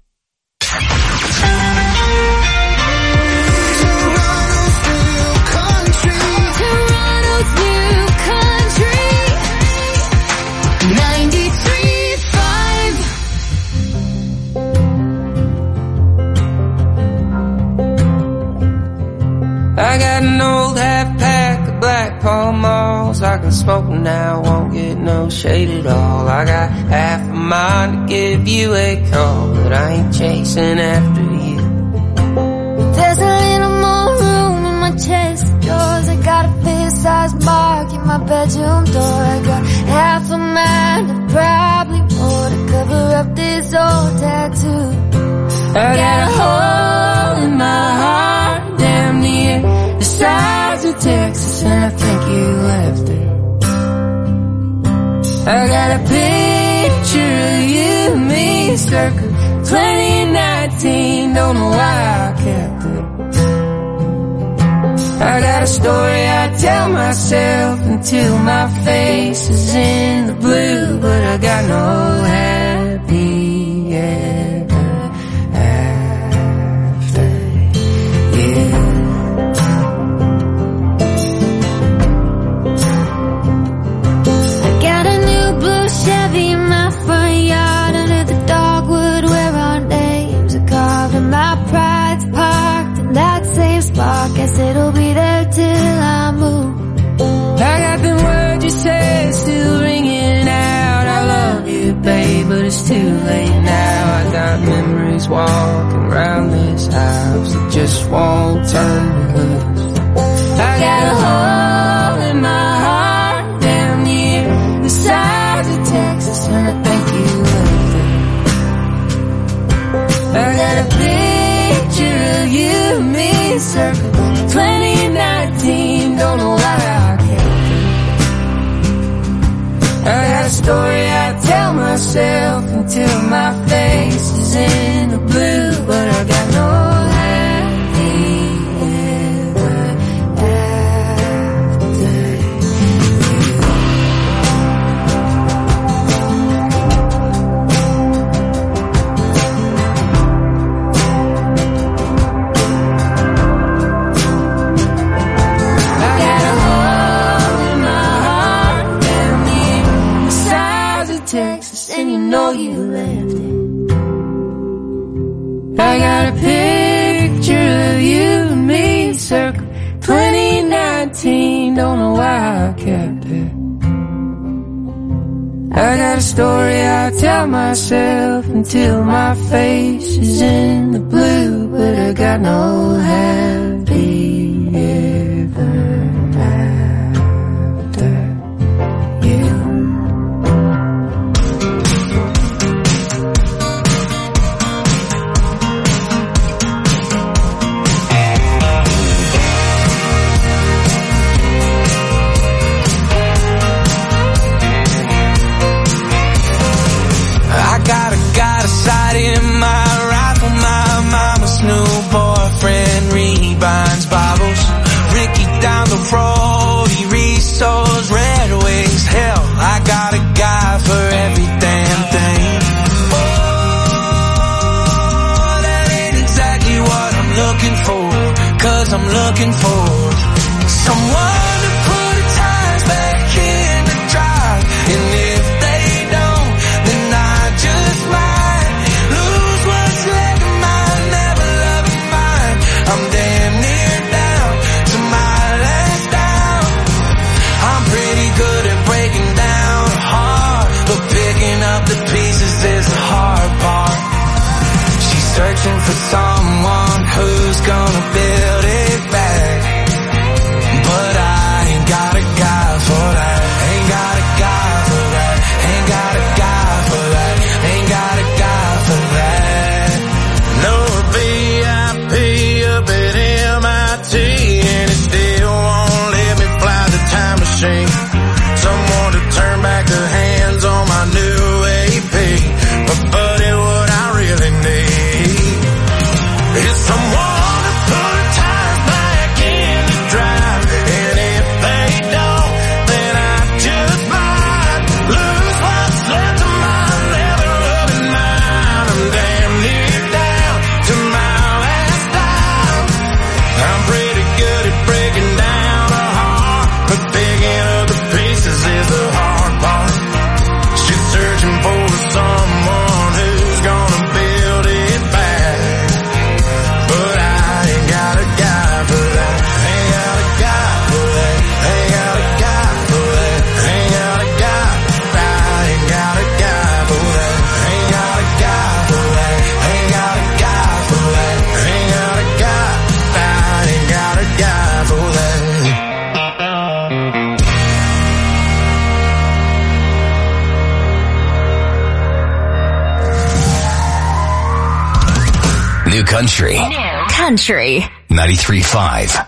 I got an old half pack of Black Pall Malls. I can smoke them now, won't get no shade at all. I got half a mind to give you a call, but I ain't chasing after you. There's a little more room in my chest of drawers. I got a face-sized mark in my bedroom door. I got half a mind and probably more to cover up this old tattoo. I got a hole in my heart, damn near the size of Texas, and I think you left it. I got a picture of you and me, circa twenty nineteen, don't know why I kept it. I got a story I tell myself until my face is in the blue, but I got no happy ever after you. I got a new blue Chevy in my front yard under the dogwood where our names are carved, and my pride's parked in that same spot. Guess it'll be there till I move. I got them words you said still ringing out. I love you, babe, but it's too late now. I got memories walking around this house that just won't turn to loose. I got a hole in my heart down near the size of Texas, and I think you left it. I got a picture of you and me, circa twenty nineteen, don't know why I kept it. I got a story I tell myself until my face is in the blue, but I got no happy ever after Texas, and you know you left it. I got a picture of you and me, circa twenty nineteen, don't know why I kept it. I got a story I tell myself until my face is in the blue, but I got no happy ever after you. In my rifle, my mama's new boyfriend rebinds bottles. Ricky down the road, he restores Red Wings. Hell, I got a guy for every damn thing. Oh, that ain't exactly what I'm looking for, 'cause I'm looking for someone to put the tires back in the drive. And if they don't, then I just might I'm damn near down to my last down. I'm pretty good at breaking down a heart, but picking up the pieces is the hard part. She's searching for someone who's gonna build it back, but I ain't got a guy for that. Ain't got a guy for that. Ain't got a guy for that. Ain't got a guy for that. P up at M I T, and it still won't let me fly the time machine. Someone to turn back the hands on my new A P. But buddy, what I really need is someone to put tires back in the drive. And if they don't, then I just might lose what's left of my leather loving mind. I'm damn near down to my last dime. I'm pretty good at breaking down a heart, but picking up the pieces is the hard part. She's searching for someone who's gonna build it back, but I ain't got a guy for that. Ain't got a guy for that. Ain't got a guy for that. Ain't got a guy. I ain't got a guy for that. Ain't got a guy for that. Ain't got a guy for that. Ain't got a guy. I ain't got a guy for that. New Country. New Country. ninety-three point five.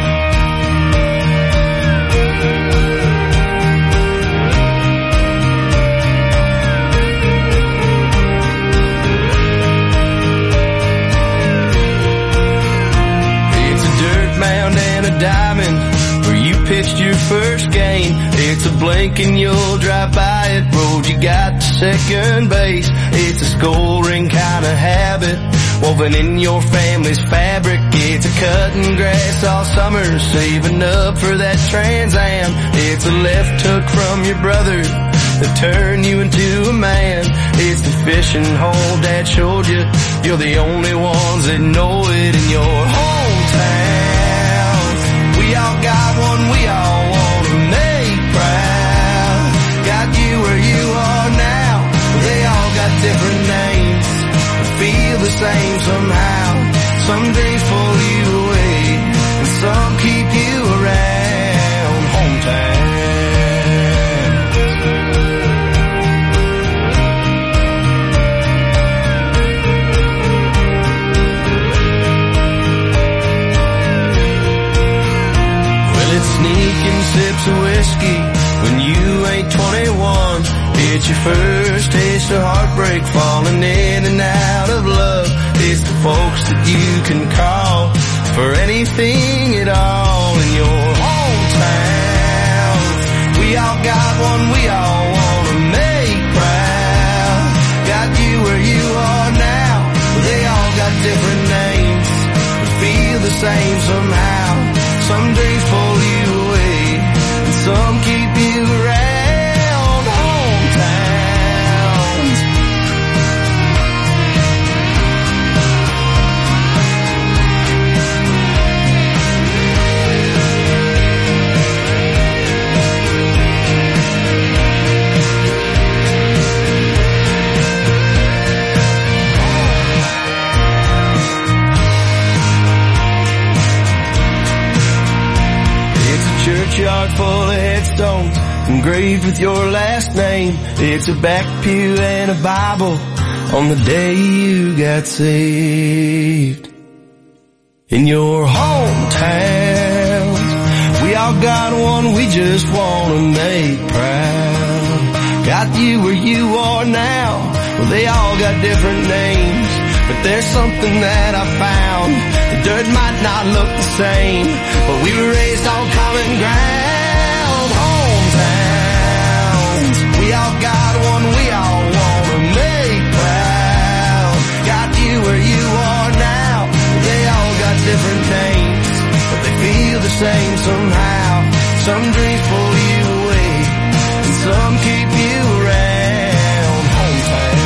It's a dirt mound and a diamond where you pitched your first game. It's a blink and you'll drive by it. Road you got to second base. It's a scoring kind of habit woven in your family's fabric. It's a cutting grass all summer, saving up for that Trans Am. It's a left hook from your brother that turned you into a man. It's the fishing hole Dad showed you. You're the only ones that know it in your hometown. We all got one we all want to make proud. Got you where you are now. They all got different names, feel the same somehow. Some days pull you away, and some keep you around. Hometown. Well, it's sneaking sips of whiskey when you ain't twenty-one. It's your first taste of heartbreak, falling in and out of love. It's the folks that you can call for anything at all in your hometown. We all got one we all want to make proud. Got you where you are now. They all got different names, but feel the same somehow. Some days pull you away, and some keep you around. Churchyard full of headstones engraved with your last name. It's a back pew and a Bible on the day you got saved. In your hometown, we all got one we just want to make proud. Got you where you are now. Well, they all got different names, but there's something that I found. The dirt might not look the same, but we were raised on common ground. Hometowns, we all got one we all want to make proud. Got you where you are now. They all got different names, but they feel the same somehow. Some dreams pull you away, and some keep you around. Hometown.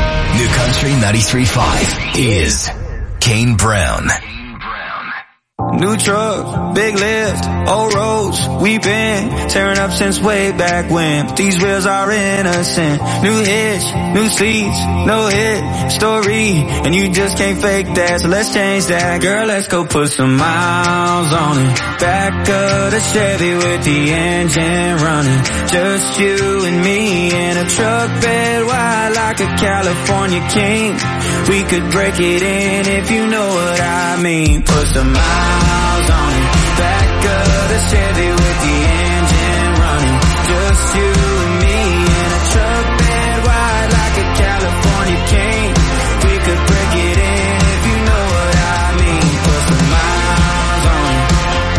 ninety-three point five is Kane Brown. new truck, big lift, old roads, we've been tearing up since way back when. These wheels are innocent. New hitch, new seats, no hit story, and you just can't fake that, so let's change that. Girl, let's go put some miles on it. Back of the Chevy with the engine running. Just you and me in a truck bed wide like a California king. We could break it in if you know what I mean. Put some miles on it. Back of the Chevy with the engine running. Just you and me in a truck bed wide like a California king. We could break it in if you know what I mean. Put some miles on it.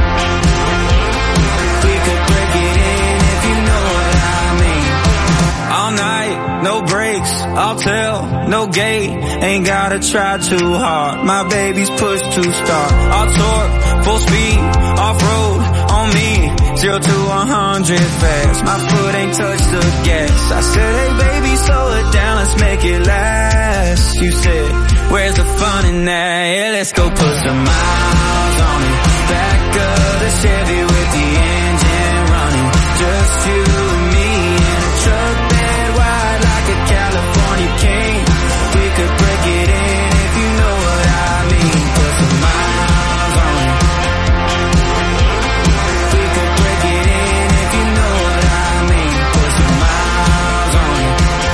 We could break it in if you know what I mean. All night, no brakes, I'll tell, no gate. Ain't gotta try too hard, my baby's push to start. I'll torque, full speed, off-road, on me. Zero to a hundred fast, my foot ain't touched the gas. I said, hey baby, slow it down, let's make it last. You said, where's the fun in that? Yeah, let's go put some miles on it. Back of the Chevy with the engine running. Just you and me in a truck bed wide like a California king. We could break it in if you know what I mean. Put some miles on it. We could break it in if you know what I mean. Put some miles on it.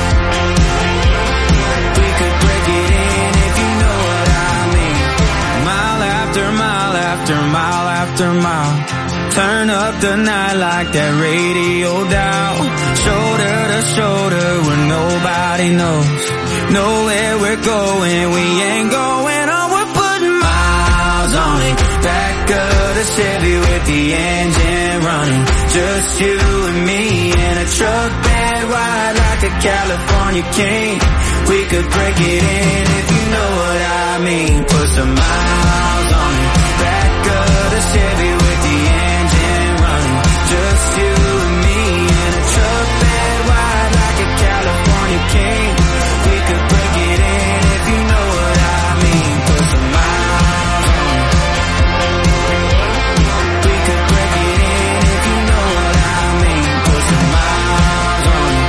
We could break it in if you know what I mean. Mile after mile after mile after mile. Turn up the night like that radio dial. Shoulder to shoulder where nobody knows. Nowhere we're going, we ain't going on. We're putting miles on it. Back of the Chevy with the engine running. Just you and me in a truck bed wide like a California king. We could break it in if you know what I mean. Put some miles on it. Back of the Chevy with the engine running. Just you and me in a truck bed wide like a California king. We could break it in if you know what I mean. Put some miles on it. We could break it in if you know what I mean. Put some miles on it.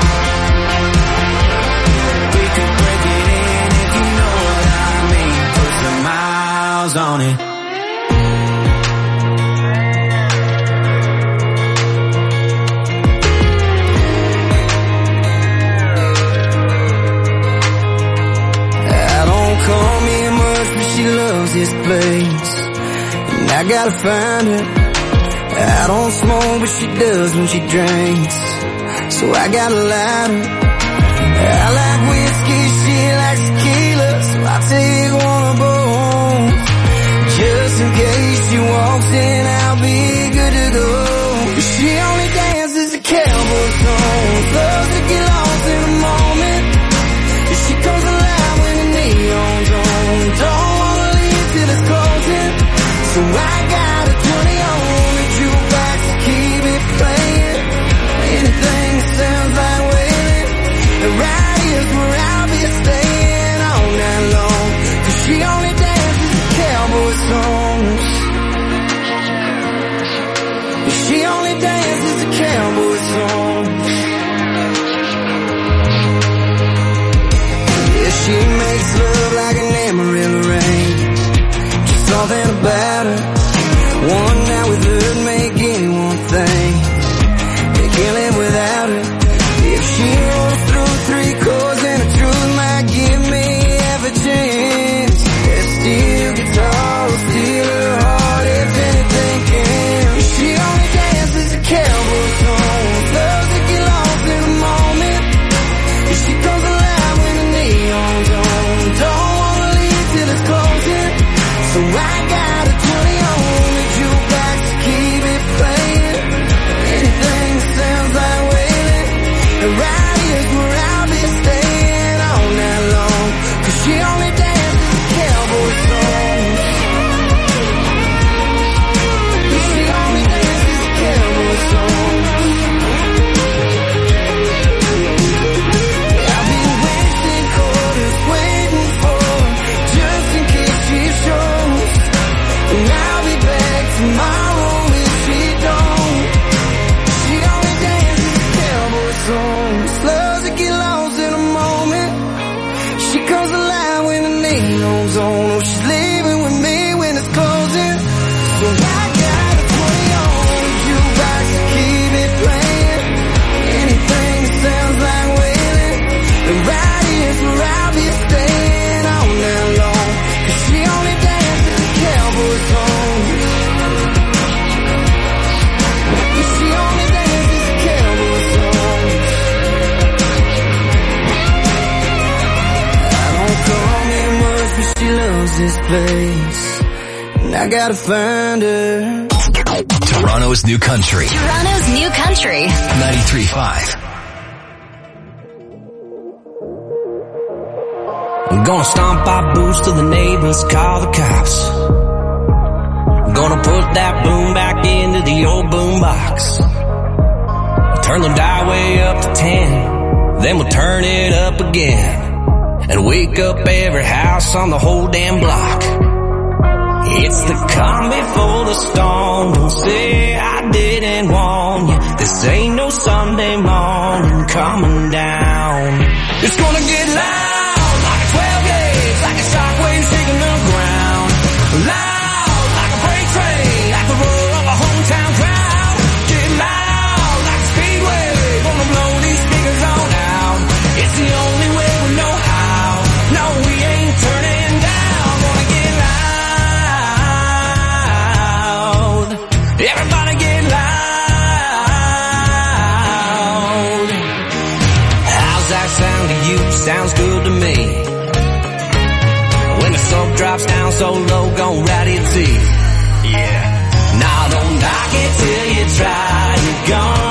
We could break it in if you know what I mean. Put some miles on it. Call me much, but she loves this place, and I gotta find her. I don't smoke, but she does when she drinks, so I gotta light her. I like whiskey, she likes tequila, so I take one of both. Just in case she walks in, I'll be good to go. She only dances to cowboy songs, loves to get lost in the moment. She comes alive when the neon's on. Don't wanna leave till it's closing, so I got a twenty on the jukebox to keep it playing. Anything that sounds like wailing, right here's where I'll be staying all night long. 'Cause she only dances to cowboy songs. She only dances to cowboy songs. She makes love like an Amarillo rain. Just something about her. One night with her make anyone think they can't live without her. If she rolls through three chords and the truth might give me half a chance. That steel guitar will steal her heart if anything can. She only dances to cowboy songs, loves to get lost in the moment. If she comes alive when the neon's on, don't wanna leave till it's closing, so I got a twenty on the jukebox to keep it playing. place, and I gotta find her. Toronto's new country. Toronto's new country. ninety-three point five. I'm gonna stomp our boots till the neighbors call the cops. I'm gonna put that boom back into the old boom box. Turn the dial way up to ten, then we'll turn it up again. And wake up every house on the whole damn block. It's the calm before the storm. Don't say I didn't warn you. This ain't no Sunday morning coming down. It's gonna get loud like a twelve gauge, like a shockwave shaking the ground. Loud like a freight train, like the roar of a hometown crowd. Get loud like a speedway, gonna blow these speakers on out. It's the only way we know how. No, we ain't turning down. Gonna get loud. Everybody get loud. How's that sound to you? Sounds good to me. When the smoke drops down so low, gon' rattle your teeth. Yeah. Now don't knock it till you try. You're gone.